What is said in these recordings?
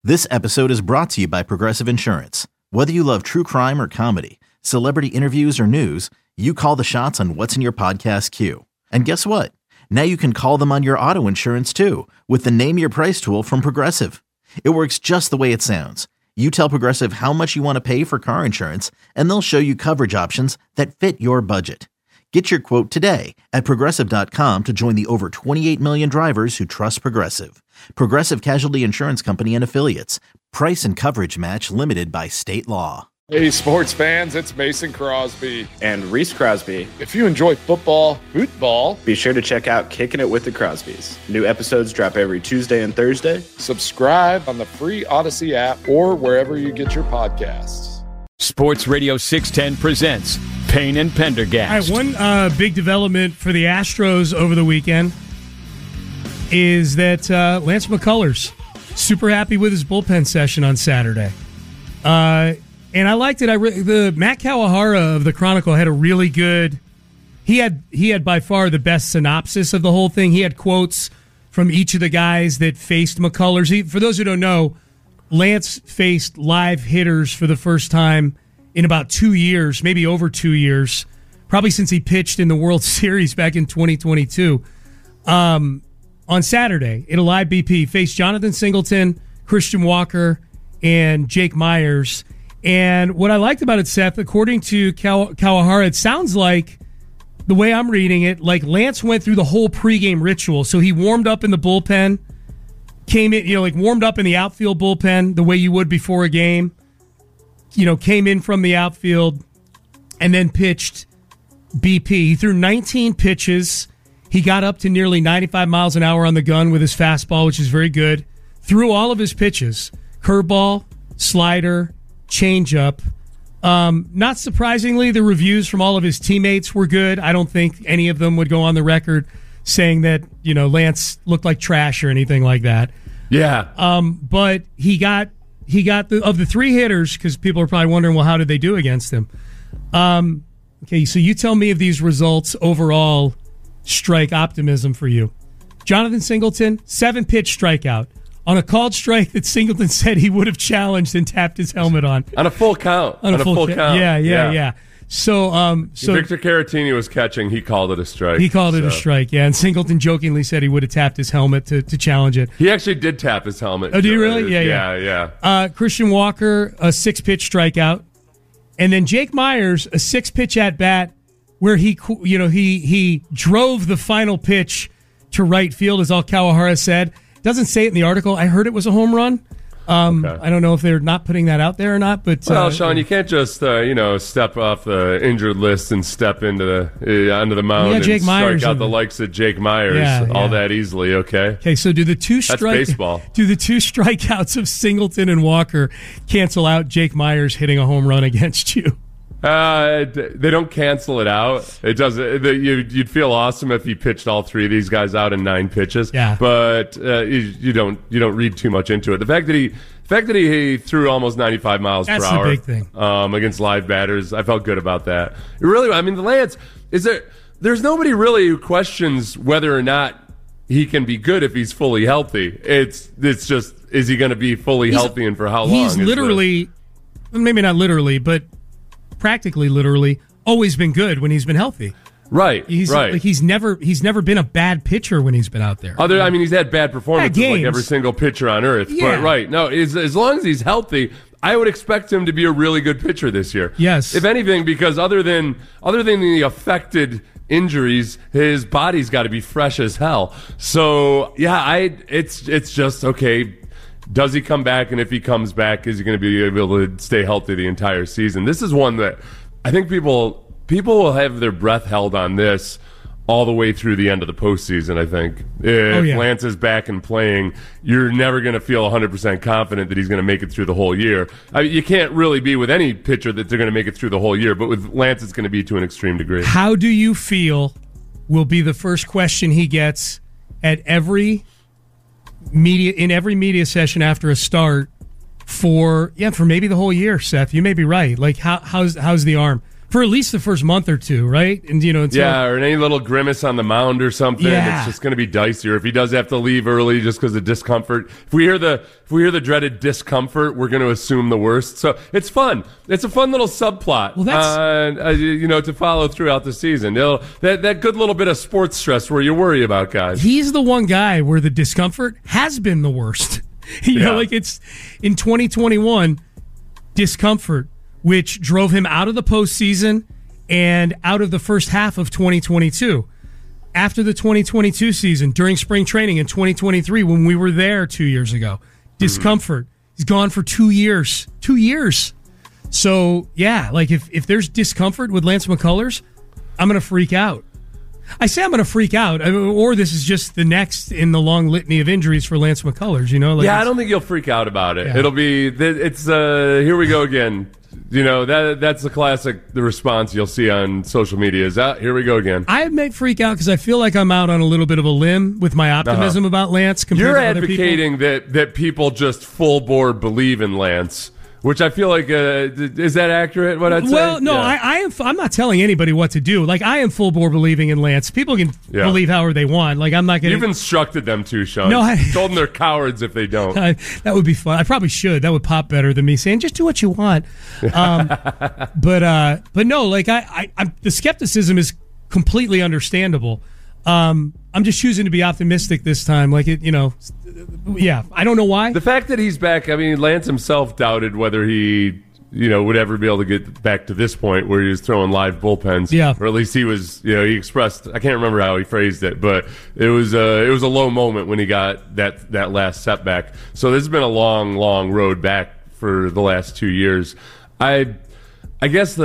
This episode is brought to you by Progressive Insurance. Whether you love true crime or comedy, celebrity interviews or news, you call the shots on what's in your podcast queue. And guess what? Now you can call them on your auto insurance too with the Name Your Price tool from Progressive. It works just the way it sounds. You tell Progressive how much you want to pay for car insurance, and they'll show you coverage options that fit your budget. Get your quote today at Progressive.com to join the over 28 million drivers who trust Progressive. Progressive Casualty Insurance Company and Affiliates. Price and coverage match limited by state law. Hey, sports fans, it's Mason Crosby. And Reese Crosby. If you enjoy football, be sure to check out Kicking It with the Crosbys. New episodes drop every Tuesday and Thursday. Subscribe on the free Odyssey app or wherever you get your podcasts. Sports Radio 610 presents Payne and Pendergast. All right, one big development for the Astros over the weekend is that Lance McCullers super happy with his bullpen session on Saturday. And I liked it. The Matt Kawahara of the Chronicle had a really good. He had by far the best synopsis of the whole thing. He had quotes from each of the guys that faced McCullers. For those who don't know, Lance faced live hitters for the first time in about 2 years, maybe over 2 years, probably since he pitched in the World Series back in 2022. On Saturday, in a live BP, he faced Jonathan Singleton, Christian Walker, and Jake Myers. And what I liked about it, Seth, according to Kawahara, it sounds like, the way I'm reading it, like Lance went through the whole pregame ritual. So he warmed up in the bullpen, came in, warmed up in the outfield bullpen the way you would before a game, came in from the outfield and then pitched BP. He threw 19 pitches. He got up to nearly 95 miles an hour on the gun with his fastball, which is very good. Threw all of his pitches, curveball, slider, changeup. Not surprisingly, the reviews from all of his teammates were good. I don't think any of them would go on the record saying that, Lance looked like trash or anything like that. Yeah. But he got of the three hitters, because people are probably wondering, well, how did they do against him? Okay, so you tell me if these results overall strike optimism for you. Jonathan Singleton, 7-pitch strikeout on a called strike that Singleton said he would have challenged and tapped his helmet on. On a full count. On a full count. Yeah. So Victor Caratini was catching. He called it a strike. He called it a strike, yeah. And Singleton jokingly said he would have tapped his helmet to challenge it. He actually did tap his helmet. Oh, did he really? Yeah. Christian Walker, a 6-pitch strikeout. And then Jake Myers, a 6-pitch at-bat where he drove the final pitch to right field, as all Kawahara said. Doesn't say it in the article. I heard it was a home run. Okay. I don't know if they're not putting that out there or not, but well, Sean, you can't just step off the injured list and step onto the mound and strike out the likes of Jake Myers all that easily. Okay, so do the two That's baseball. Do the two strikeouts of Singleton and Walker cancel out Jake Myers hitting a home run against you? They don't cancel it out. It doesn't. You'd feel awesome if you pitched all three of these guys out in 9 pitches. Yeah. But you don't read too much into it. The fact that he threw almost 95 miles per hour. That's the big thing. Against live batters, I felt good about that. Really, I mean, the Lance there's nobody really who questions whether or not he can be good if he's fully healthy. It's just, is he going to be fully healthy and for how long? He's literally, maybe not literally, but practically literally always been good when he's been healthy. Right. He's never been a bad pitcher when he's been out there. He's had bad performances like every single pitcher on earth. Yeah. But no, as long as he's healthy, I would expect him to be a really good pitcher this year. Yes. If anything, because other than the affected injuries, his body's got to be fresh as hell. So it's just okay. Does he come back? And if he comes back, is he going to be able to stay healthy the entire season? This is one that I think people will have their breath held on this all the way through the end of the postseason, I think. If Lance is back and playing, you're never going to feel 100% confident that he's going to make it through the whole year. You can't really be with any pitcher that they're going to make it through the whole year, but with Lance, it's going to be to an extreme degree. How do you feel will be the first question he gets at every media session after a start for maybe the whole year, Seth? You may be right. Like, how's the arm? for at least the first month or two, right? And or any little grimace on the mound or something. Yeah. It's just going to be dicier. If he does have to leave early just because of discomfort, if we hear the dreaded discomfort, we're going to assume the worst. So it's fun. It's a fun little subplot. Well, that's to follow throughout the season. That good little bit of sports stress where you worry about guys. He's the one guy where the discomfort has been the worst. Like it's in 2021 discomfort, which drove him out of the postseason and out of the first half of 2022. After the 2022 season, during spring training in 2023, when we were there 2 years ago, discomfort. He's gone for 2 years. 2 years. So, yeah, like if there's discomfort with Lance McCullers, I'm going to freak out. I say I'm going to freak out, or this is just the next in the long litany of injuries for Lance McCullers, I don't think you'll freak out about it. Yeah. It'll be, here we go again. That's the classic, the response you'll see on social media is, here we go again. I may freak out because I feel like I'm out on a little bit of a limb with my optimism about Lance compared You're to other people. You're advocating that people just full board believe in Lance. Which I feel like, is that accurate, what I'd say? Well, no, yeah. I'm not telling anybody what to do. Like, I am full bore believing in Lance. People can believe however they want. Like, I'm not going to... You've instructed them to, Sean. No, I told them they're cowards if they don't. That would be fun. I probably should. That would pop better than me saying, just do what you want. But no, like, I'm the skepticism is completely understandable. I'm just choosing to be optimistic this time. Like, I don't know why. The fact that he's back, Lance himself doubted whether he, would ever be able to get back to this point where he was throwing live bullpens. Yeah. Or at least he was, he expressed, I can't remember how he phrased it, but it was a low moment when he got that last setback. So this has been a long, long road back for the last 2 years. I guess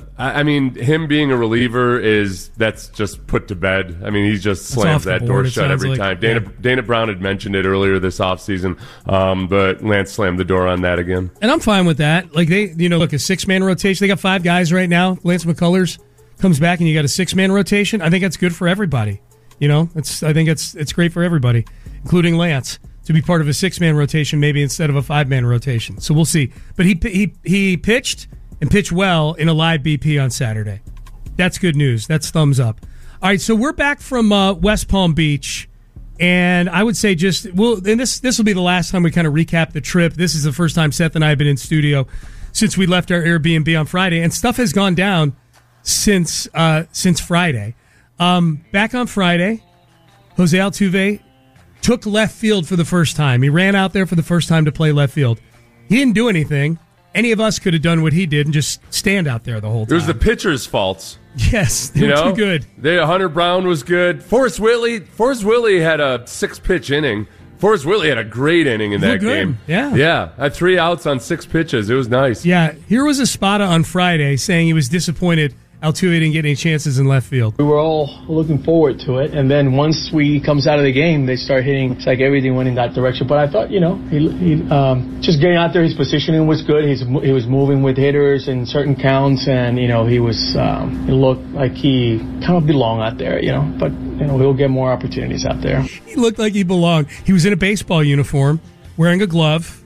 him being a reliever that's just put to bed. He just slams that door shut every time. Dana Brown had mentioned it earlier this offseason, but Lance slammed the door on that again. And I'm fine with that. Like they, look, a 6-man rotation. They got 5 guys right now. Lance McCullers comes back and you got a 6-man rotation. I think that's good for everybody. I think it's great for everybody, including Lance, to be part of a 6-man rotation maybe instead of a 5-man rotation. So we'll see. But he pitched and pitch well in a live BP on Saturday. That's good news. That's thumbs up. All right, so we're back from West Palm Beach, and I would say and this will be the last time we kind of recap the trip. This is the first time Seth and I have been in studio since we left our Airbnb on Friday, and stuff has gone down since Friday. Back on Friday, Jose Altuve took left field for the first time. He ran out there for the first time to play left field. He didn't do anything. Any of us could have done what he did and just stand out there the whole time. It was the pitcher's faults. Yes, they were too good. Hunter Brown was good. Forrest Whitley had a 6-pitch inning. Forrest Whitley had a great inning in that game. Yeah. Had 3 outs on 6 pitches. It was nice. Yeah, here was Espada on Friday saying he was disappointed Altuve didn't get any chances in left field. We were all looking forward to it, and then once we comes out of the game, they start hitting. It's like everything went in that direction. But I thought, he just getting out there, his positioning was good. He was moving with hitters in certain counts, and he looked like he kind of belonged out there. But he'll get more opportunities out there. He looked like he belonged. He was in a baseball uniform, wearing a glove,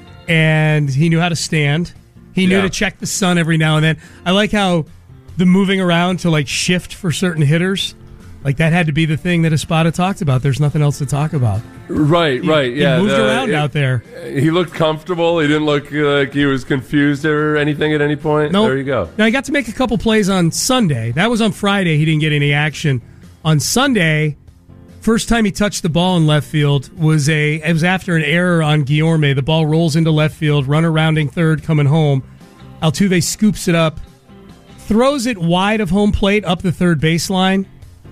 and he knew how to stand. He knew to check the sun every now and then. I like how the moving around to shift for certain hitters, that had to be the thing that Espada talked about. There's nothing else to talk about. Right. Yeah, he moved around out there. He looked comfortable. He didn't look like he was confused or anything at any point. Nope. There you go. Now, he got to make a couple plays on Sunday. That was on Friday. He didn't get any action. On Sunday, first time he touched the ball in left field was after an error on Guillorme. The ball rolls into left field, runner rounding third, coming home. Altuve scoops it up, throws it wide of home plate up the third baseline.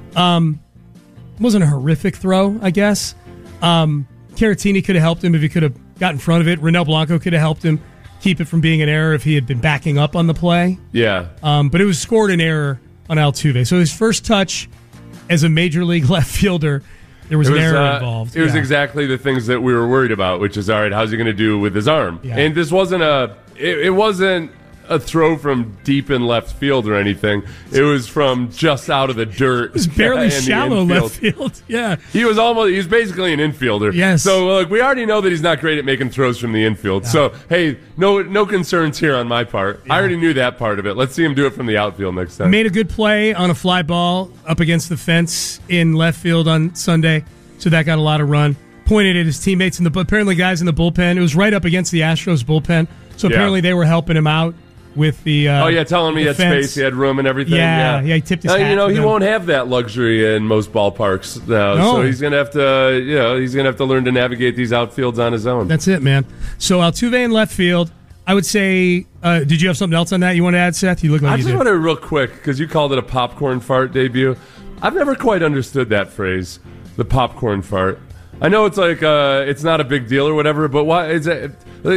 Wasn't a horrific throw, I guess. Caratini could have helped him if he could have got in front of it. Ronel Blanco could have helped him keep it from being an error if he had been backing up on the play. Yeah. But it was scored an error on Altuve. So his first touch as a major league left fielder, there was an error involved. It was exactly the things that we were worried about, which is, all right, how's he going to do with his arm? Yeah. And this wasn't it wasn't a throw from deep in left field or anything. It was from just out of the dirt. It was barely shallow left field. Yeah. He was basically an infielder. Yes. So we already know that he's not great at making throws from the infield. Yeah. So, hey, no concerns here on my part. Yeah. I already knew that part of it. Let's see him do it from the outfield next time. Made a good play on a fly ball up against the fence in left field on Sunday, so that got a lot of run. Pointed at his teammates apparently guys in the bullpen. It was right up against the Astros bullpen, so apparently they were helping him out with the telling me he had space, he had room and everything. Yeah, he tipped his hat. He won't have that luxury in most ballparks now, so he's gonna have to learn to navigate these outfields on his own. That's it, man. So Altuve in left field. I would say, did you have something else on that you want to add, Seth? You look like you did. I just want to real quick, because you called it a popcorn fart debut. I've never quite understood that phrase, the popcorn fart. I know it's like it's not a big deal or whatever, but why is it?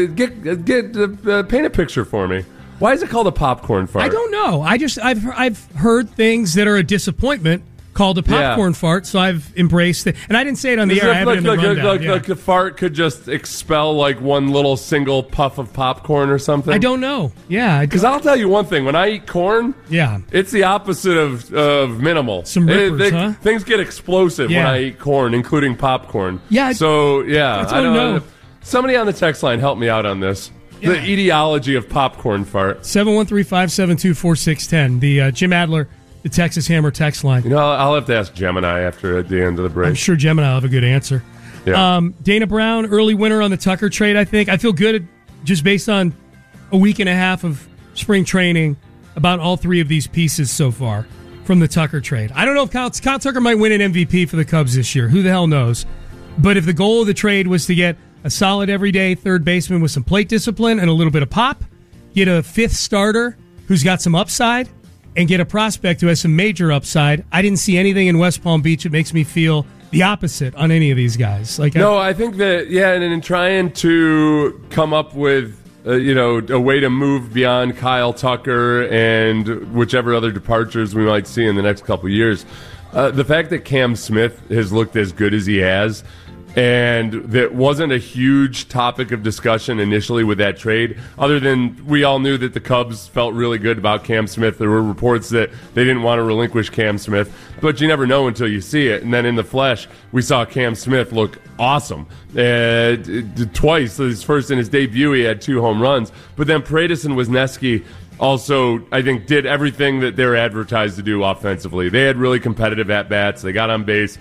Paint a picture for me. Why is it called a popcorn fart? I don't know. I've heard things that are a disappointment called a popcorn fart, so I've embraced it. And I didn't say it on the air. I have it in the rundown. Like a fart could just expel like one little single puff of popcorn or something? I don't know. Yeah. Because I'll tell you one thing. When I eat corn, it's the opposite of minimal. Some rippers, huh? Things get explosive when I eat corn, including popcorn. Yeah. So, I don't know. Somebody on the text line help me out on this. The etiology of popcorn fart. 713-572-4610. The Jim Adler, the Texas Hammer text line. I'll have to ask Gemini after at the end of the break. I'm sure Gemini will have a good answer. Yeah. Dana Brown, early winner on the Tucker trade, I think. I feel good just based on a week and a half of spring training about all three of these pieces so far from the Tucker trade. I don't know if Kyle Tucker might win an MVP for the Cubs this year. Who the hell knows? But if the goal of the trade was to get a solid everyday third baseman with some plate discipline and a little bit of pop, get a fifth starter who's got some upside, and get a prospect who has some major upside, I didn't see anything in West Palm Beach that makes me feel the opposite on any of these guys. I think that, and in trying to come up with a way to move beyond Kyle Tucker and whichever other departures we might see in the next couple of years, the fact that Cam Smith has looked as good as he has, and that wasn't a huge topic of discussion initially with that trade, other than we all knew that the Cubs felt really good about Cam Smith. There were reports that they didn't want to relinquish Cam Smith, but you never know until you see it. And then in the flesh, we saw Cam Smith look awesome. Twice, first in his debut, he had 2 home runs, but then Paredes and Wisniewski also, I think, did everything that they're advertised to do offensively. They had really competitive at-bats. They got on base.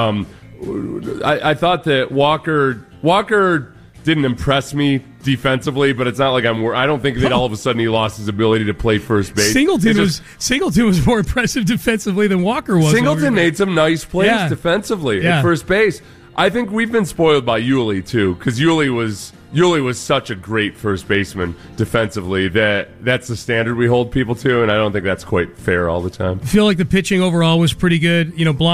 I thought that Walker didn't impress me defensively, but it's not like I don't think that all of a sudden he lost his ability to play first base. Singleton was more impressive defensively than Walker was. Singleton made some nice plays defensively at first base. I think we've been spoiled by Yuli too, because Yuli was such a great first baseman defensively that's the standard we hold people to, and I don't think that's quite fair all the time. I feel like the pitching overall was pretty good.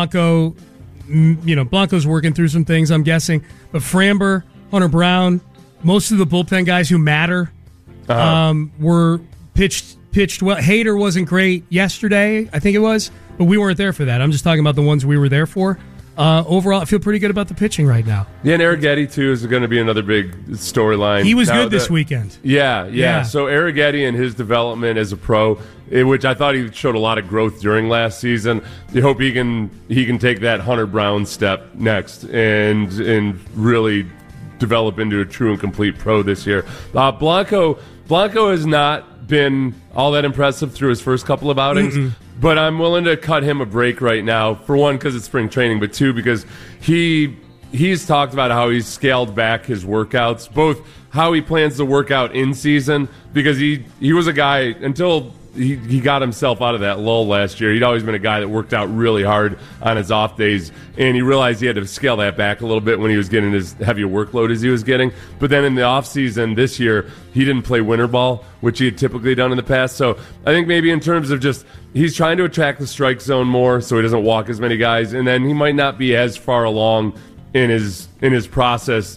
Blanco's working through some things, I'm guessing. But Framber, Hunter Brown, most of the bullpen guys who matter were pitched well. Hader wasn't great yesterday, I think it was, but we weren't there for that. I'm just talking about the ones we were there for. Overall, I feel pretty good about the pitching right now. Yeah, and Arrighetti, too, is going to be another big storyline. He was good this weekend. Yeah. So Arrighetti and his development as a pro, which I thought he showed a lot of growth during last season. You hope he can take that Hunter Brown step next and really develop into a true and complete pro this year. Blanco has not been all that impressive through his first couple of outings. But I'm willing to cut him a break right now. For one, because it's spring training, but two, because he's talked about how he's scaled back his workouts, both how he plans to work out in season, because he was a guy until he got himself out of that lull last year. He'd always been a guy that worked out really hard on his off days, and he realized he had to scale that back a little bit when he was getting as heavy a workload as he was getting. But then in the off season this year, he didn't play winter ball, which he had typically done in the past. So I think maybe in terms of just he's trying to attack the strike zone more so he doesn't walk as many guys, and then he might not be as far along in his process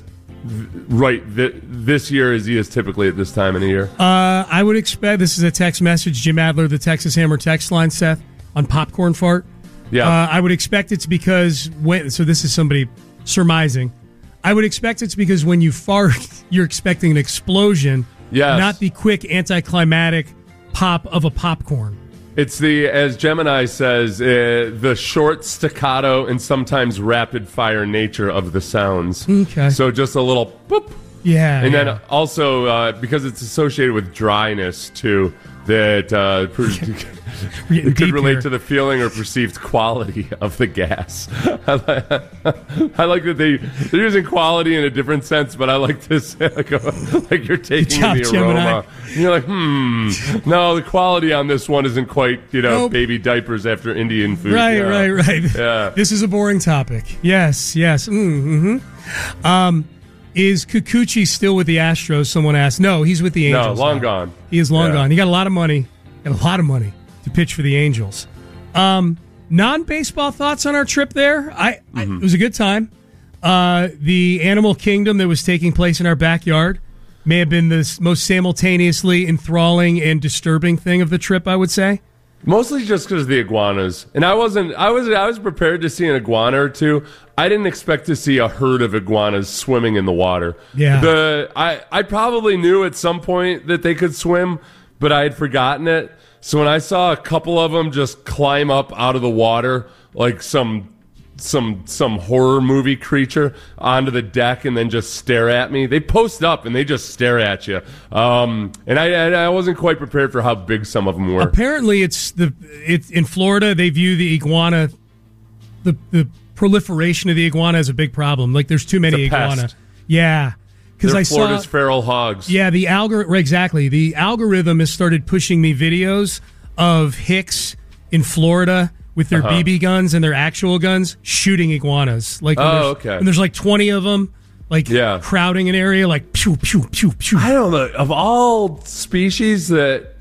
this year as he is typically at this time in the year. I would expect, this is a text message, Jim Adler, the Texas Hammer text line, Seth, on popcorn fart. Yeah. I would expect it's because so this is somebody surmising. I would expect it's because when you fart, you're expecting an explosion. Yes. Not the quick anticlimactic pop of a popcorn. It's as Gemini says, the short staccato and sometimes rapid fire nature of the sounds. Okay. So just a little boop. Yeah. And then also, because it's associated with dryness, too, that it could relate to the feeling or perceived quality of the gas. I like that they're using quality in a different sense, but I like to say, like you're taking in the aroma. And you're like, no, the quality on this one isn't quite, baby diapers after Indian food. Right. Yeah. This is a boring topic. Yes. Is Kikuchi still with the Astros? Someone asked. No, he's with the Angels. No, long gone. He is long gone. He got a lot of money. To pitch for the Angels. Non-baseball thoughts on our trip there? It was a good time. The animal kingdom that was taking place in our backyard may have been the most simultaneously enthralling and disturbing thing of the trip, I would say. Mostly just because of the iguanas. And I was prepared to see an iguana or two. I didn't expect to see a herd of iguanas swimming in the water. Yeah. I probably knew at some point that they could swim, but I had forgotten it. So when I saw a couple of them just climb up out of the water like some horror movie creature onto the deck and then just stare at me. They post up and they just stare at you. And I wasn't quite prepared for how big some of them were. Apparently, it's in Florida. They view the iguana, the proliferation of the iguana as a big problem. Like there's too many iguana. Pest. Yeah. Because I Florida's saw feral hogs. Yeah, the exactly. The algorithm has started pushing me videos of hicks in Florida with their BB guns and their actual guns shooting iguanas. Like, and there's like 20 of them, crowding an area, like pew pew pew pew. I don't know. Of all species that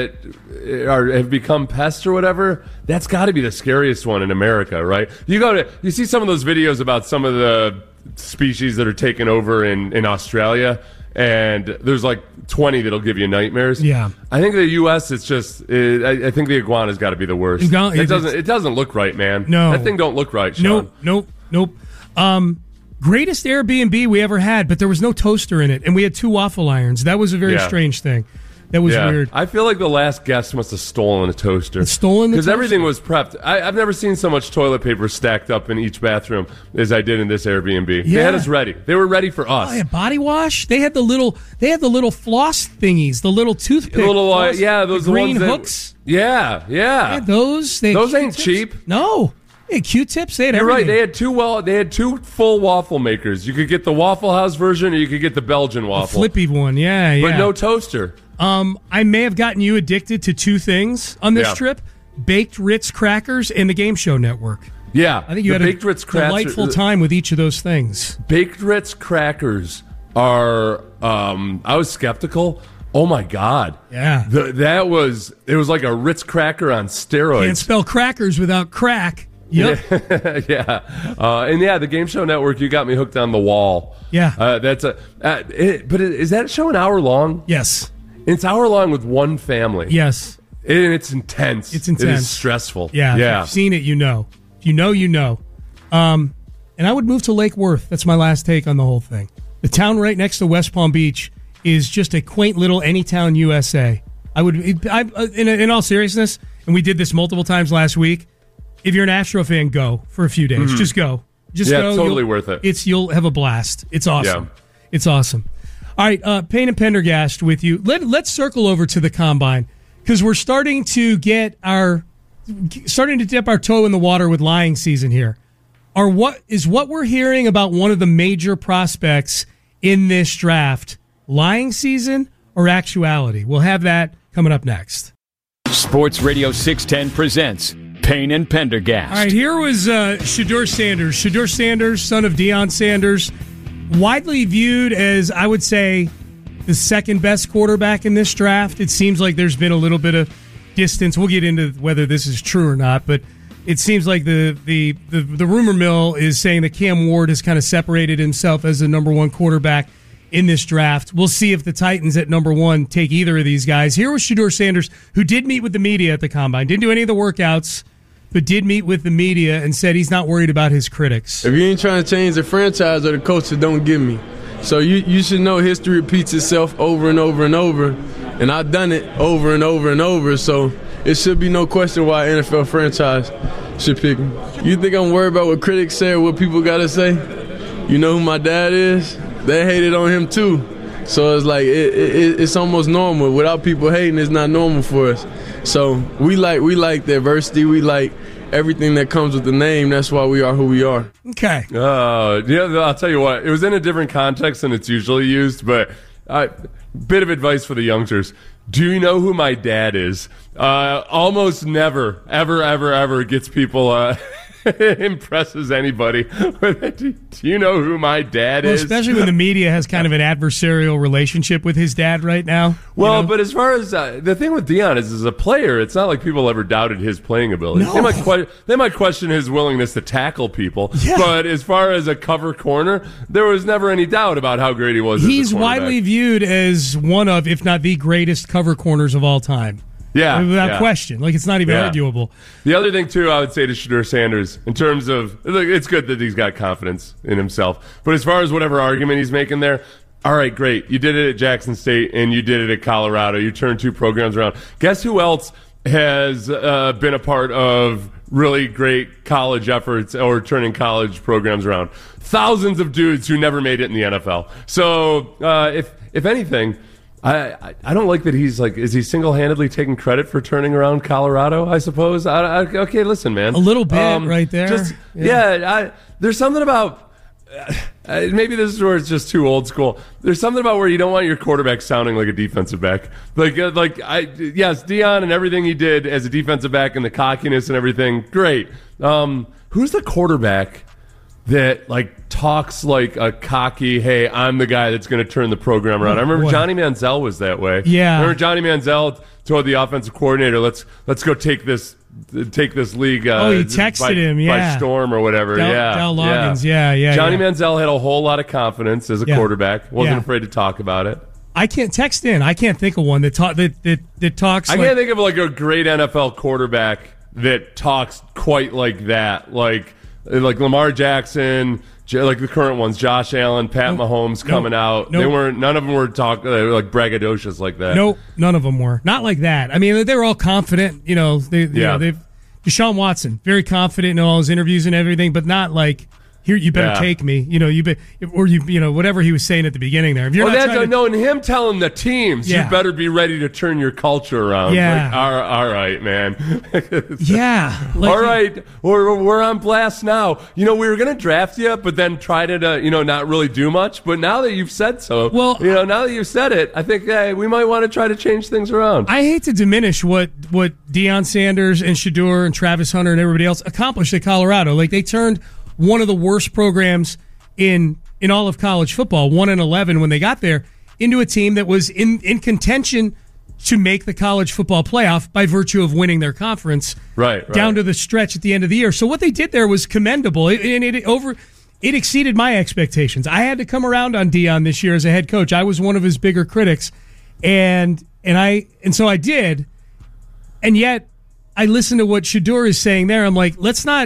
have become pests or whatever, that's got to be the scariest one in America, right? You see some of those videos about some of the species that are taken over in Australia, and there's like 20 that'll give you nightmares. Yeah, I think the U.S. it's just I think the iguana's got to be the worst. It doesn't look right, man. No, that thing don't look right, Sean. Nope. Greatest Airbnb we ever had, but there was no toaster in it, and we had 2 waffle irons. That was a very strange thing. That was weird. I feel like the last guest must have stolen a toaster. Because everything was prepped. I've never seen so much toilet paper stacked up in each bathroom as I did in this Airbnb. Yeah. They had us ready. They were ready for us. Oh, yeah, body wash. They had the little floss thingies, the little toothpick. Those green ones hooks. Yeah. They had those. Those ain't cheap. No. They had Q-tips. They had You're everything. right. They had 2 full waffle makers. You could get the Waffle House version, or you could get the Belgian waffle. The flippy one. Yeah. But no toaster. I may have gotten you addicted to 2 things on this trip: baked Ritz crackers and the Game Show Network. Yeah, I think you had a delightful time with each of those things. Baked Ritz crackers are. I was skeptical. Oh my God! Yeah, it was like a Ritz cracker on steroids. Can't spell crackers without crack. Yep. The Game Show Network. You got me hooked on The Wall. Yeah, but is that show an hour long? Yes. It's hour long with one family. Yes. And it's intense. It's intense. It is stressful. Yeah. If you've seen it, you know. If you know. And I would move to Lake Worth. That's my last take on the whole thing. The town right next to West Palm Beach is just a quaint little anytown USA. In all seriousness, and we did this multiple times last week, if you're an Astro fan, go for a few days. Mm-hmm. Just go. Just go. It's totally worth it. You'll have a blast. It's awesome. Yeah. It's awesome. All right, Payne and Pendergast with you. Let's circle over to the Combine because we're starting to dip our toe in the water with lying season here. What we're hearing about one of the major prospects in this draft lying season or actuality? We'll have that coming up next. Sports Radio 610 presents Payne and Pendergast. All right, here was Shedeur Sanders. Shedeur Sanders, son of Deion Sanders. Widely viewed as, I would say, the second best quarterback in this draft. It seems like there's been a little bit of distance. We'll get into whether this is true or not, but it seems like the rumor mill is saying that Cam Ward has kind of separated himself as the number 1 quarterback in this draft. We'll see if the Titans at number 1 take either of these guys. Here was Shedeur Sanders, who did meet with the media at the Combine. Didn't do any of the workouts, but did meet with the media and said he's not worried about his critics. If you ain't trying to change the franchise or the coach, then don't give me. So you should know history repeats itself over and over and over, and I've done it over and over and over, so it should be no question why an NFL franchise should pick me. You think I'm worried about what critics say or what people got to say? You know who my dad is? They hated on him too. So it's like it's almost normal. Without people hating, it's not normal for us. So we like diversity. We like everything that comes with the name. That's why we are who we are. Okay. Yeah, I'll tell you what. It was in a different context than it's usually used, but bit of advice for the youngsters. Do you know who my dad is? Almost never, ever gets people impresses anybody. Do you know who my dad is? Especially when the media has kind of an adversarial relationship with his dad right now. Well, but as far as the thing with Deion is, as a player, it's not like people ever doubted his playing ability. No. They might question his willingness to tackle people, Yeah. but as far as a cover corner, there was never any doubt about how great he was. He's as a cornerback. widely viewed as one of, if not the greatest cover corners of all time. Yeah, without question. Like, it's not even arguable. The other thing, too, I would say to Shedeur Sanders, in terms of, look, it's good that he's got confidence in himself. But as far as whatever argument he's making there, all right, great. You did it at Jackson State, and you did it at Colorado. You turned 2 programs around. Guess who else has been a part of really great college efforts or turning college programs around? Thousands of dudes who never made it in the NFL. So, if anything, I don't like that he's like, is he single-handedly taking credit for turning around Colorado, I suppose? Okay, listen, man. A little bit right there. There's something about, maybe this is where it's just too old school. There's something about where you don't want your quarterback sounding like a defensive back. Yes, Deion and everything he did as a defensive back and the cockiness and everything, great. Who's the quarterback that talks like a cocky, hey, I'm the guy that's going to turn the program around? I remember Johnny Manziel was that way. Yeah. I remember Johnny Manziel told the offensive coordinator, let's go take this league he texted him, by storm or whatever. Dal Loggins, yeah. Johnny Manziel had a whole lot of confidence as a quarterback. Wasn't afraid to talk about it. I can't text in. I can't think of one that talks. I can't think of a great NFL quarterback that talks quite like that. Like Lamar Jackson, like the current ones, Josh Allen, Pat Mahomes coming out. None of them were talking like braggadocious like that. Nope, none of them were. Not like that. I mean, they were all confident. They've Deshaun Watson, very confident in all his interviews and everything, but not like, here, you better take me. Whatever he was saying at the beginning there. If you're and him telling the teams, you better be ready to turn your culture around. Yeah. All right, man. All right, we're on blast now. We were going to draft you, but then try to, not really do much. But now that you've said so, now that you've said it, I think we might want to try to change things around. I hate to diminish what Deion Sanders and Shedeur and Travis Hunter and everybody else accomplished at Colorado. Like, they turned one of the worst programs in all of college football, 1-11 when they got there, into a team that was in contention to make the college football playoff by virtue of winning their conference down to the stretch at the end of the year. So what they did there was commendable, and it exceeded my expectations. I had to come around on Deion this year as a head coach. I was one of his bigger critics, and so I did, and yet I listened to what Shedeur is saying there. I'm like, let's not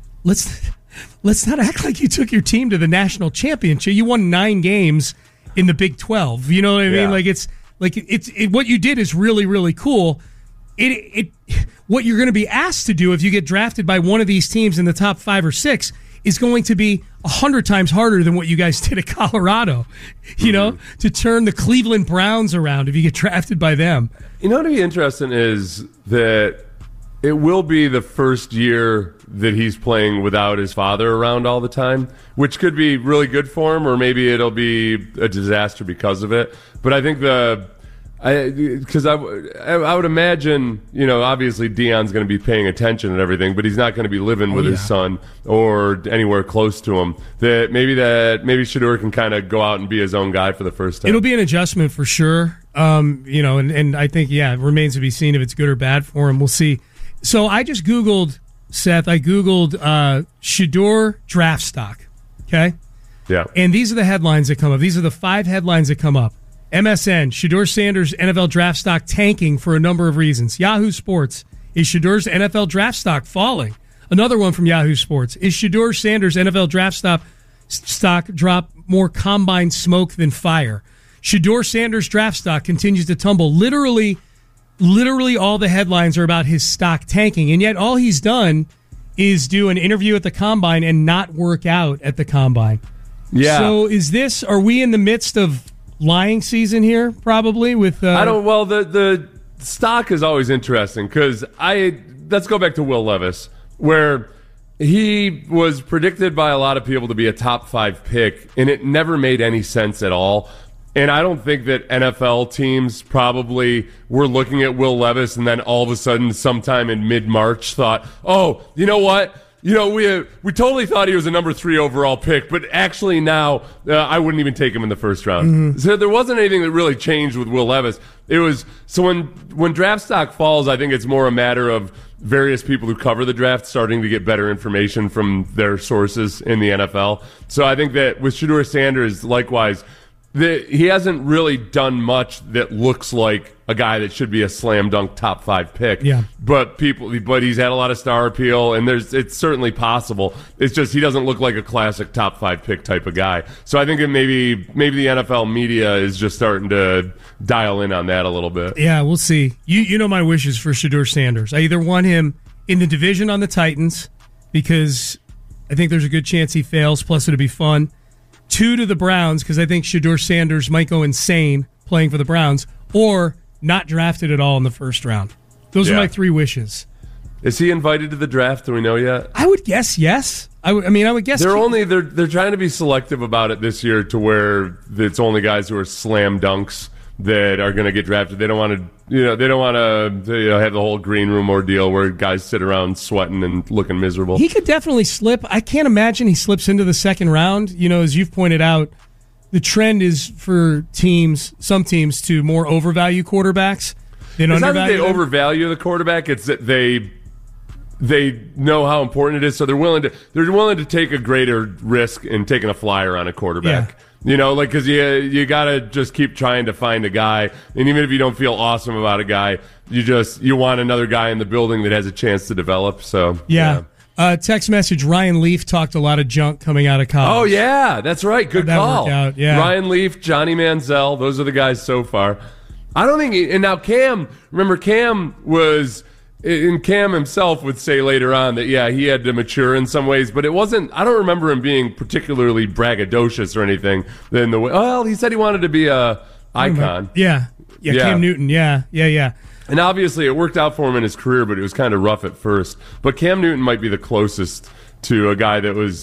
act like you took your team to the national championship. You won 9 games in the Big 12. You know what I mean? Like, it's what you did is really, really cool. What you're going to be asked to do if you get drafted by one of these teams in the top 5 or 6 is going to be 100 times harder than what you guys did at Colorado. To turn the Cleveland Browns around if you get drafted by them. What'd be interesting is that it will be the first year that he's playing without his father around all the time, which could be really good for him, or maybe it'll be a disaster because of it. But I think because I would imagine, obviously Deion's going to be paying attention and everything, but he's not going to be living with his son or anywhere close to him. Maybe Shedeur can kind of go out and be his own guy for the first time. It'll be an adjustment for sure. And I think, it remains to be seen if it's good or bad for him. We'll see. So I just Googled, Seth, Shedeur draft stock, okay? Yeah. And these are the headlines that come up. These are the 5 headlines that come up. MSN, Shedeur Sanders NFL draft stock tanking for a number of reasons. Yahoo Sports, is Shedeur's NFL draft stock falling? Another one from Yahoo Sports, is Shedeur Sanders NFL draft stock drop more combine smoke than fire. Shedeur Sanders' draft stock continues to tumble. Literally all the headlines are about his stock tanking, and yet all he's done is do an interview at the Combine and not work out at the Combine. Yeah. So are we in the midst of lying season here, probably? The stock is always interesting because let's go back to Will Levis, where he was predicted by a lot of people to be a top 5 pick, and it never made any sense at all. And I don't think that NFL teams probably were looking at Will Levis and then all of a sudden sometime in mid-March thought, oh, you know what? You know, we totally thought he was a number 3 overall pick, but actually now I wouldn't even take him in the first round. Mm-hmm. So there wasn't anything that really changed with Will Levis. It was so when draft stock falls, I think it's more a matter of various people who cover the draft starting to get better information from their sources in the NFL. So I think that with Shedeur Sanders, likewise, he hasn't really done much that looks like a guy that should be a slam dunk top 5 pick. Yeah. But he's had a lot of star appeal, and it's certainly possible. It's just he doesn't look like a classic top 5 pick type of guy. So I think that maybe the NFL media is just starting to dial in on that a little bit. Yeah, we'll see. You know my wishes for Shedeur Sanders. I either want him in the division on the Titans because I think there's a good chance he fails, plus it'll be fun. 2 to the Browns, because I think Shedeur Sanders might go insane playing for the Browns, or not drafted at all in the first round. Those are my 3 wishes. Is he invited to the draft? Do we know yet? I would guess yes. I would guess they're trying to be selective about it this year to where it's only guys who are slam dunks that are going to get drafted. They don't want to, have the whole green room ordeal where guys sit around sweating and looking miserable. He could definitely slip. I can't imagine he slips into the second round. You know, as you've pointed out, the trend is for some teams to more overvalue quarterbacks than undervalue. It's not that they overvalue the quarterback. It's that they know how important it is, so they're willing to take a greater risk in taking a flyer on a quarterback. Yeah. You know, like, because you got to just keep trying to find a guy. And even if you don't feel awesome about a guy, you want another guy in the building that has a chance to develop. So, yeah. Text message, Ryan Leaf talked a lot of junk coming out of college. Oh, yeah, that's right. Good call. Worked out, yeah. Ryan Leaf, Johnny Manziel, those are the guys so far. I don't think, and now Cam was... And Cam himself would say later on that, yeah, he had to mature in some ways, but it wasn't, I don't remember him being particularly braggadocious or anything. He said he wanted to be a icon. Yeah, Cam Newton, yeah. And obviously it worked out for him in his career, but it was kind of rough at first. But Cam Newton might be the closest to a guy that was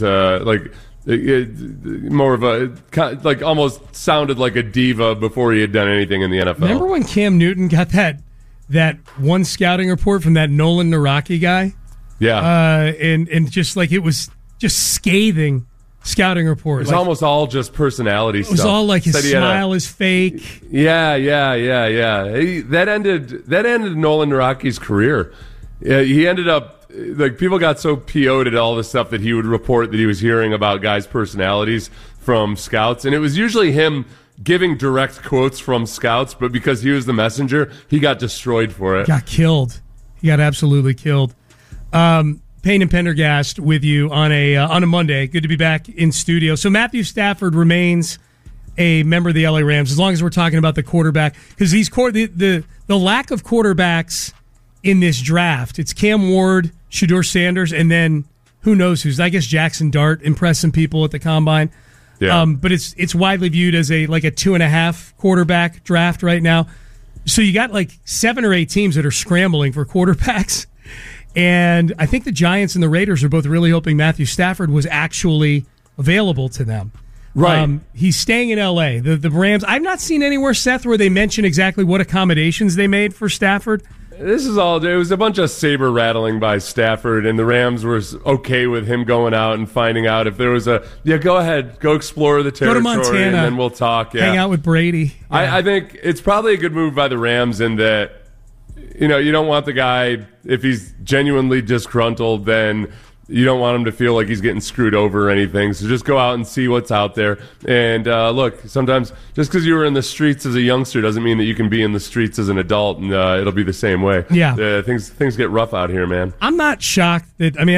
more of a, almost sounded like a diva before he had done anything in the NFL. Remember when Cam Newton got that one scouting report from that Nolan Naraki guy? Yeah. And just like it was just scathing scouting report. It was almost all just personality stuff. It was all like his smile is fake. Yeah. That ended Nolan Naraki's career. He ended up, people got so PO'd at all the stuff that he would report that he was hearing about guys' personalities from scouts. And it was usually him giving direct quotes from scouts, but because he was the messenger, he got destroyed for it. Got killed. He got absolutely killed. Payne and Pendergast with you on a Monday. Good to be back in studio. So Matthew Stafford remains a member of the LA Rams as long as we're talking about the quarterback, because the lack of quarterbacks in this draft. It's Cam Ward, Shedeur Sanders, and then who knows who's. I guess Jackson Dart impressed some people at the Combine. Yeah. But it's widely viewed as a 2.5 quarterback draft right now. So you got 7 or 8 teams that are scrambling for quarterbacks. And I think the Giants and the Raiders are both really hoping Matthew Stafford was actually available to them. Right. He's staying in L.A. The Rams, I've not seen anywhere, Seth, where they mention exactly what accommodations they made for Stafford. It was a bunch of saber rattling by Stafford, and the Rams were okay with him going out and finding out if there was go ahead, go explore the territory, go to Montana, and then we'll talk. Yeah. Hang out with Brady. Yeah. I think it's probably a good move by the Rams in that, you don't want the guy, if he's genuinely disgruntled, then you don't want him to feel like he's getting screwed over or anything. So just go out and see what's out there. And look, sometimes just because you were in the streets as a youngster doesn't mean that you can be in the streets as an adult, and it'll be the same way. Yeah. Things get rough out here, man. I'm not shocked that,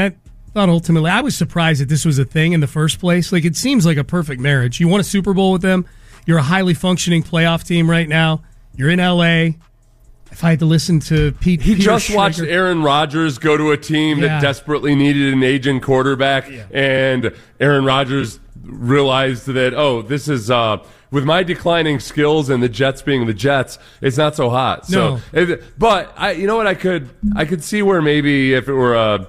ultimately, I was surprised that this was a thing in the first place. Like, it seems like a perfect marriage. You won a Super Bowl with them. You're a highly functioning playoff team right now. You're in L.A. If I had to listen to Pete, he Peter just watched Schrager. Aaron Rodgers go to a team that desperately needed an aging quarterback, and Aaron Rodgers realized that, this is with my declining skills and the Jets being the Jets, it's not so hot. No. So, but you know what? I could see where maybe if it were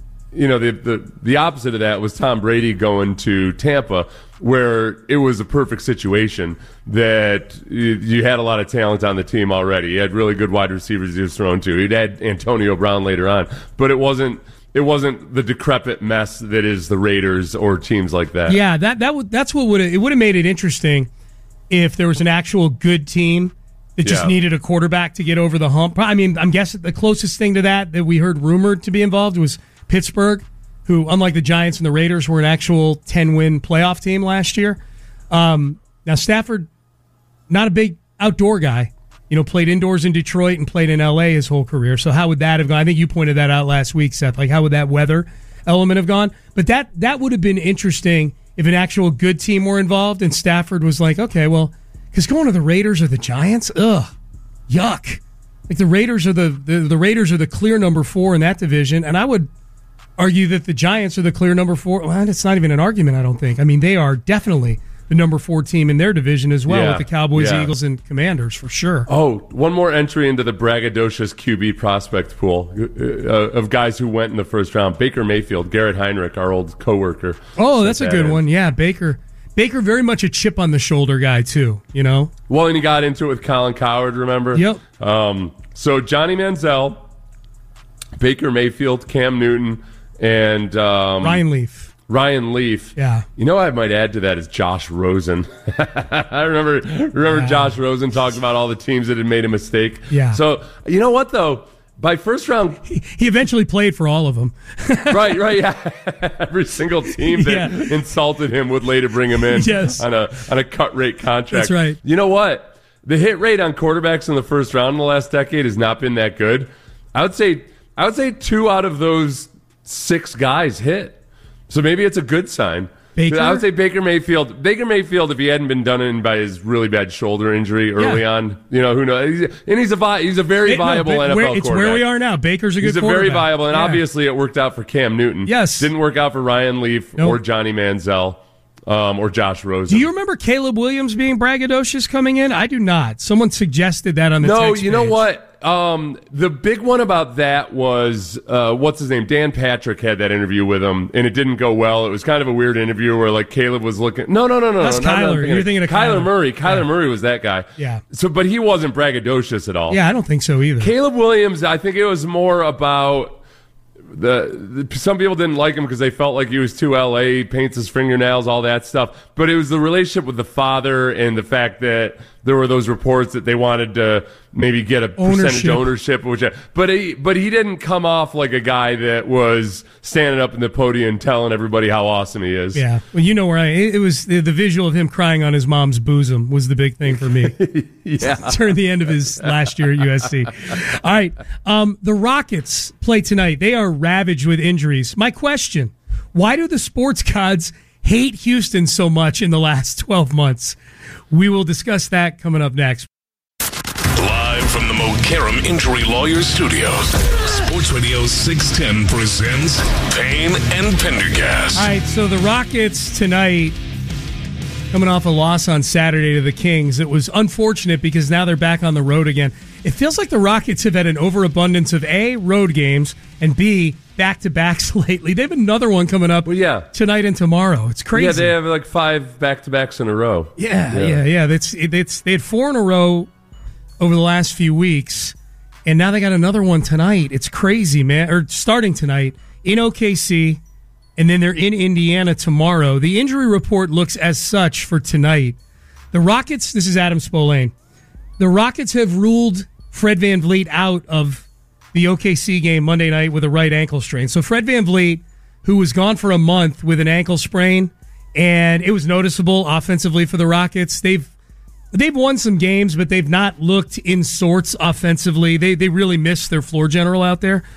the opposite of that was Tom Brady going to Tampa, where it was a perfect situation that you had a lot of talent on the team already. You had really good wide receivers he was thrown to. He'd had Antonio Brown later on, but it wasn't the decrepit mess that is the Raiders or teams like that. Yeah, that's what would have made it interesting if there was an actual good team that just needed a quarterback to get over the hump. I mean, I'm guessing the closest thing to that we heard rumored to be involved was Pittsburgh, who, unlike the Giants and the Raiders, were an actual 10-win playoff team last year. Now, Stafford, not a big outdoor guy. Played indoors in Detroit and played in L.A. his whole career. So how would that have gone? I think you pointed that out last week, Seth. Like, how would that weather element have gone? But that would have been interesting if an actual good team were involved and Stafford was like, okay, well, because going to the Raiders or the Giants, yuck. Like, the Raiders are the Raiders are the clear number 4 in that division, and I would argue that the Giants are the clear number 4. Well, it's not even an argument, I don't think. I mean, they are definitely the number 4 team in their division as well, with the Cowboys, Eagles, and Commanders, for sure. Oh, one more entry into the braggadocious QB prospect pool of guys who went in the first round. Baker Mayfield, Garrett Heinrich, our old coworker. Oh, that's a good one. Yeah, Baker. Baker, very much a chip on the shoulder guy, too, Well, and he got into it with Colin Cowherd, remember? Yep. So Johnny Manziel, Baker Mayfield, Cam Newton, and Ryan Leaf. Yeah. I might add to that is Josh Rosen. I remember Josh Rosen talked about all the teams that had made a mistake. Yeah. So, you know what, though? By first round... He eventually played for all of them. right, yeah. Every single team that insulted him would later bring him in on a cut rate contract. That's right. You know what? The hit rate on quarterbacks in the first round in the last decade has not been that good. I would say 2 out of those 6 guys hit. So maybe it's a good sign. Baker? I would say Baker Mayfield, if he hadn't been done in by his really bad shoulder injury early on, who knows? He's a very viable NFL quarterback. It's where we are now. Baker's a good quarterback. He's a very viable, and obviously it worked out for Cam Newton. Yes. Didn't work out for Ryan Leaf or Johnny Manziel or Josh Rosen. Do you remember Caleb Williams being braggadocious coming in? I do not. Someone suggested that on the text page. You know what? The big one about that was, what's his name? Dan Patrick had that interview with him, and it didn't go well. It was kind of a weird interview where, like, Caleb was looking... No. That's Kyler. You're thinking of Kyler Murray. Kyler Murray was that guy. Yeah. So, but he wasn't braggadocious at all. Yeah, I don't think so either. Caleb Williams, I think it was more about... some people didn't like him because they felt like he was too LA, paints his fingernails, all that stuff. But it was the relationship with the father and the fact that there were those reports that they wanted to maybe get a percentage ownership, but he didn't come off like a guy that was standing up in the podium telling everybody how awesome he is. Yeah, well, it was the visual of him crying on his mom's bosom was the big thing for me. Yeah, during the end of his last year at USC. All right, the Rockets play tonight. They are ravaged with injuries. My question: why do the sports gods hate Houston so much in the last 12 months? We will discuss that coming up next. Live from the Mokaram Injury Lawyers Studios, Sports Radio 610 presents Payne and Pendergast. All right, so the Rockets tonight, coming off a loss on Saturday to the Kings. It was unfortunate because now they're back on the road again. It feels like the Rockets have had an overabundance of A, road games, and B, back-to-backs lately. They have another one coming up tonight and tomorrow. It's crazy. Yeah, they have like 5 back-to-backs in a row. Yeah. They had 4 in a row over the last few weeks, and now they got another one tonight. It's crazy, man. Or starting tonight in OKC, and then they're in Indiana tomorrow. The injury report looks as such for tonight. The Rockets, this is Adam Spolane, the Rockets have ruled Fred VanVleet out of the OKC game Monday night with a right ankle strain. So Fred VanVleet, who was gone for a month with an ankle sprain, and it was noticeable offensively for the Rockets. They've won some games, but they've not looked in sorts offensively. They really missed their floor general out there.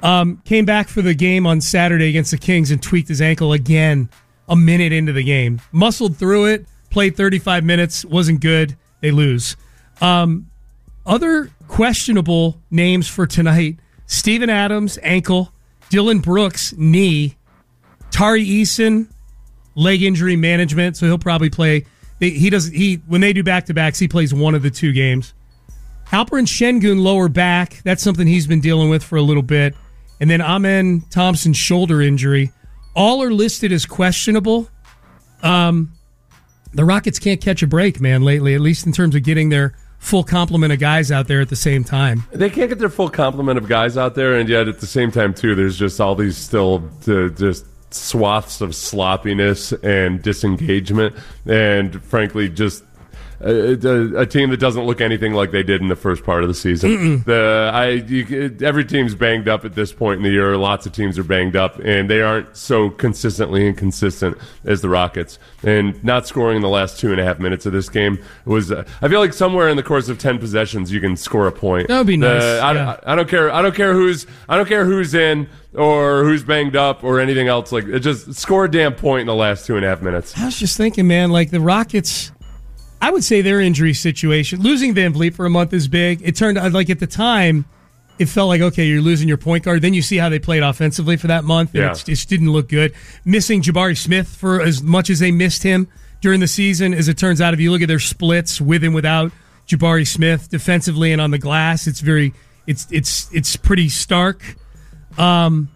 came back for the game on Saturday against the Kings and tweaked his ankle again a minute into the game. Muscled through it, played 35 minutes, wasn't good. They lose. Other questionable names for tonight: Steven Adams, ankle; Dylan Brooks, knee; Tari Eason, leg injury management, so he'll probably play. When they do back-to-backs, he plays one of the two games. Alperen Şengün, lower back. That's something he's been dealing with for a little bit. And then Amen Thompson, shoulder injury. All are listed as questionable. The Rockets can't catch a break, man, lately, at least in terms of getting their full complement of guys out there at the same time. They can't get their full complement of guys out there, and yet at the same time, too, there's just all these still just swaths of sloppiness and disengagement, and frankly, just a team that doesn't look anything like they did in the first part of the season. Every team's banged up at this point in the year. Lots of teams are banged up, and they aren't so consistently inconsistent as the Rockets. And not scoring in the last 2.5 minutes of this game was, I feel like somewhere in the course of 10 possessions, you can score a point. That would be nice. I don't care who's in or who's banged up or anything else. Like, just score a damn point in the last 2.5 minutes. I was just thinking, man, like the Rockets, I would say their injury situation, losing Van Vliet for a month is big. It turned out, like at the time, it felt like, okay, you're losing your point guard. Then you see how they played offensively for that month, and it just didn't look good. Missing Jabari Smith for as much as they missed him during the season, as it turns out, if you look at their splits with and without Jabari Smith, defensively and on the glass, it's pretty stark. Go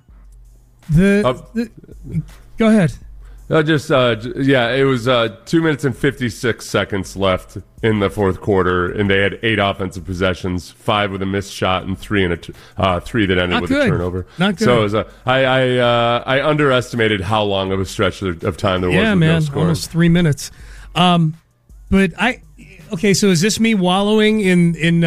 ahead. It was 2 minutes and 56 seconds left in the fourth quarter, and they had 8 offensive possessions, 5 with a missed shot, and 3 that ended with a turnover. Not good. So it was I underestimated how long of a stretch of time there was. Yeah, with man, no scoring. almost 3 minutes. So is this me wallowing in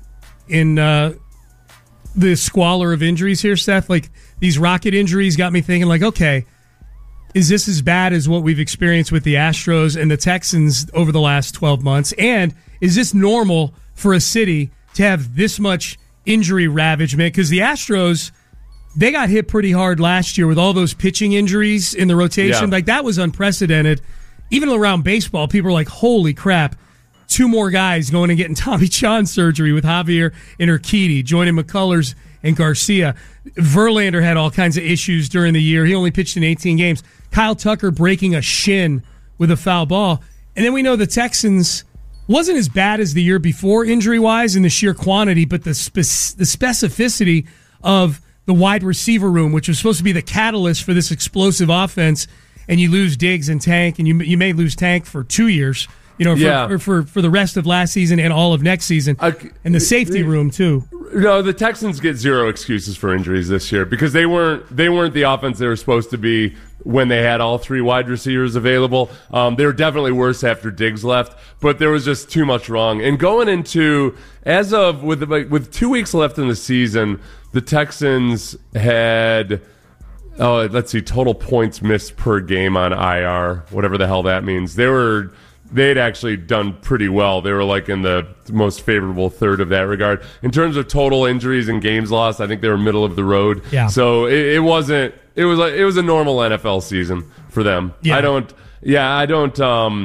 the squalor of injuries here, Seth? Like, these Rocket injuries got me thinking, like, okay, is this as bad as what we've experienced with the Astros and the Texans over the last 12 months? And is this normal for a city to have this much injury ravagement? Because the Astros, they got hit pretty hard last year with all those pitching injuries in the rotation. Yeah. Like, that was unprecedented. Even around baseball, people are like, holy crap, 2 more guys going and getting Tommy John surgery with Javier and Urquidy, joining McCullers and Garcia. Verlander had all kinds of issues during the year. He only pitched in 18 games. Kyle Tucker breaking a shin with a foul ball. And then we know the Texans wasn't as bad as the year before injury-wise in the sheer quantity, but the specificity of the wide receiver room, which was supposed to be the catalyst for this explosive offense, and you lose Diggs and Tank, and you may lose Tank for 2 years, for the rest of last season and all of next season. And the safety room, too. No, the Texans get zero excuses for injuries this year because they weren't the offense they were supposed to be when they had all 3 wide receivers available. They were definitely worse after Diggs left, but there was just too much wrong. And going into, with 2 weeks left in the season, the Texans had, total points missed per game on IR, whatever the hell that means. They'd actually done pretty well. They were like in the most favorable third of that regard. In terms of total injuries and games lost, I think they were middle of the road. Yeah. So it was a normal NFL season for them. Yeah. I don't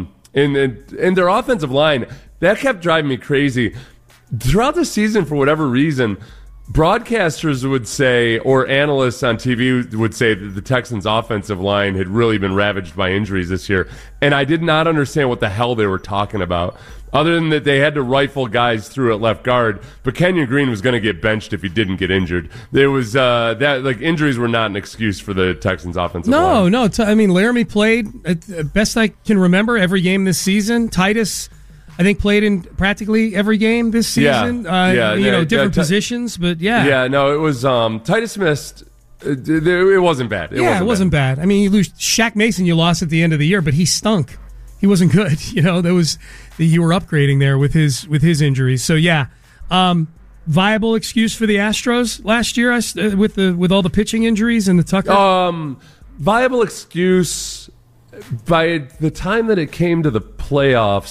in their offensive line, that kept driving me crazy. Throughout the season, for whatever reason, broadcasters would say, or analysts on TV would say, that the Texans' offensive line had really been ravaged by injuries this year. And I did not understand what the hell they were talking about, other than that they had to rifle guys through at left guard. But Kenyon Green was going to get benched if he didn't get injured. There was injuries were not an excuse for the Texans' offensive line. No. Laramie played, best I can remember, every game this season. Titus, I think, played in practically every game this season. Different positions, but yeah. Yeah, no, it was Titus missed. It wasn't bad. It wasn't bad. I mean, you lose Shaq Mason, you lost at the end of the year, but he stunk. He wasn't good. You were upgrading there with his injuries. So yeah, viable excuse for the Astros last year with all the pitching injuries and the Tucker. Viable excuse. By the time that it came to the playoffs,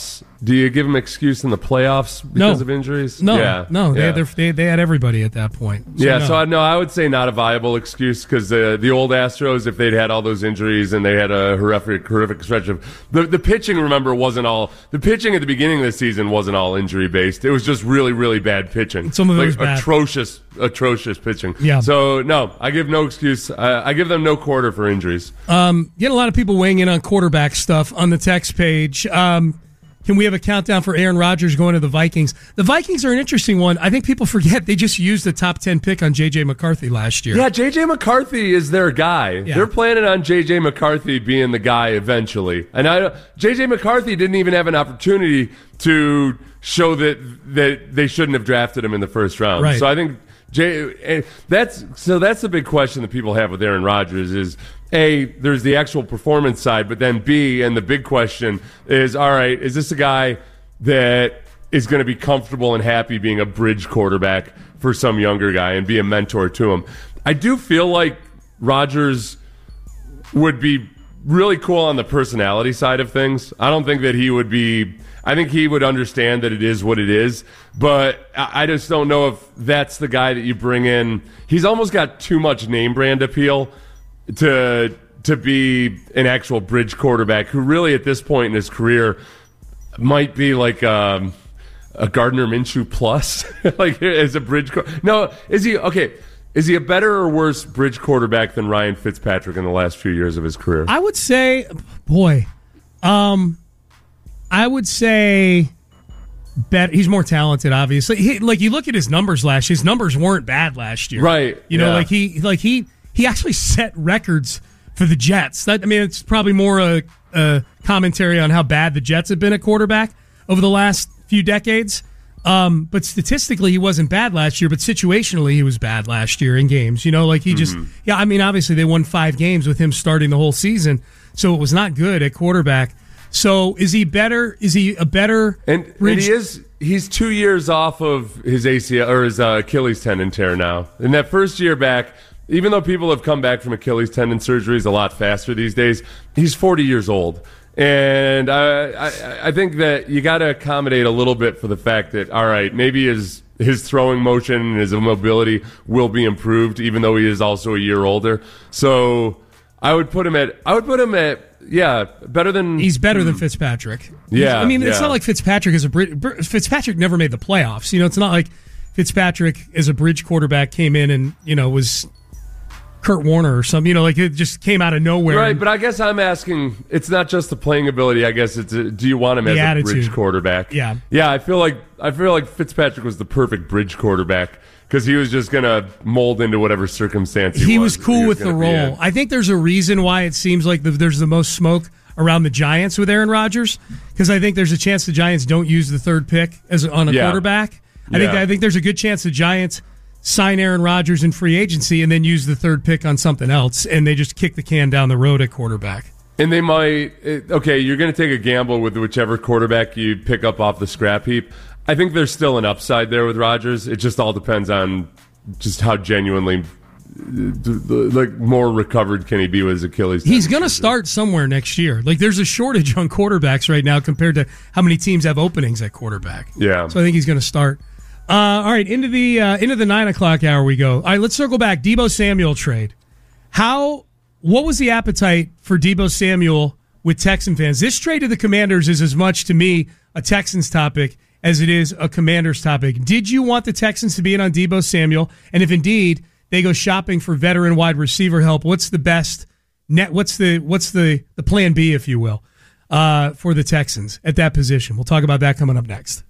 Do you give him excuse in the playoffs because of injuries? No, yeah. no. They had everybody at that point. So I would say not a viable excuse because the old Astros, if they'd had all those injuries and they had a horrific stretch of the pitching. Remember, wasn't all the pitching at the beginning of the season wasn't all injury based. It was just really, really bad pitching. Some of it was bad. Atrocious pitching. Yeah. So no, I give no excuse. I give them no quarter for injuries. Get a lot of people weighing in on quarterback stuff on the text page. Can we have a countdown for Aaron Rodgers going to the Vikings? The Vikings are an interesting one. I think people forget they just used the top 10 pick on J.J. McCarthy last year. Yeah, J.J. McCarthy is their guy. Yeah. They're planning on J.J. McCarthy being the guy eventually. And J.J. McCarthy didn't even have an opportunity to show that they shouldn't have drafted him in the first round. Right. So I think that's the big question that people have with Aaron Rodgers is, A, there's the actual performance side, but then B, and the big question is, all right, is this a guy that is going to be comfortable and happy being a bridge quarterback for some younger guy and be a mentor to him? I do feel like Rodgers would be really cool on the personality side of things. I don't think that he would be... I think he would understand that it is what it is, but I just don't know if that's the guy that you bring in. He's almost got too much name brand appeal to be an actual bridge quarterback who really at this point in his career might be like a Gardner Minshew plus, like as a bridge. No, is he okay? Is he a better or worse bridge quarterback than Ryan Fitzpatrick in the last few years of his career? I would say, I would say better. He's more talented, obviously. You look at his numbers last year. His numbers weren't bad last year, right? He actually set records for the Jets. It's probably more a commentary on how bad the Jets have been at quarterback over the last few decades. But statistically, he wasn't bad last year. But situationally, he was bad last year in games. Obviously they won 5 games with him starting the whole season, so it was not good at quarterback. So is he better? Is he a better? And he's 2 years off of his ACL or his Achilles tendon tear now. In that first year back, even though people have come back from Achilles tendon surgeries a lot faster these days, he's 40 years old. And I think that you got to accommodate a little bit for the fact that, all right, maybe his throwing motion and his mobility will be improved, even though he is also a year older. So I would put him at better than... He's better than Fitzpatrick. Yeah. It's not like Fitzpatrick Fitzpatrick never made the playoffs. It's not like Fitzpatrick as a bridge quarterback came in and, was Kurt Warner or something. It just came out of nowhere. Right, but I guess I'm asking, it's not just the playing ability. I guess it's do you want him as a bridge quarterback? Yeah. Yeah, I feel like Fitzpatrick was the perfect bridge quarterback because he was just going to mold into whatever circumstance he was cool with the role. I think there's a reason why it seems like there's the most smoke around the Giants with Aaron Rodgers, because I think there's a chance the Giants don't use the third pick on a quarterback. I think there's a good chance the Giants sign Aaron Rodgers in free agency and then use the third pick on something else, and they just kick the can down the road at quarterback. And they might, you're going to take a gamble with whichever quarterback you pick up off the scrap heap. I think there's still an upside there with Rodgers. It just all depends on just how genuinely more recovered can he be with his Achilles. He's going to start somewhere next year. There's a shortage on quarterbacks right now compared to how many teams have openings at quarterback. Yeah. So I think he's going to start. All right, into the 9 o'clock hour we go. All right, let's circle back. Deebo Samuel trade. What was the appetite for Deebo Samuel with Texan fans? This trade to the Commanders is as much to me a Texans topic as it is a Commanders topic. Did you want the Texans to be in on Deebo Samuel? And if indeed they go shopping for veteran wide receiver help, what's the best net? What's the plan B, if you will, for the Texans at that position? We'll talk about that coming up next.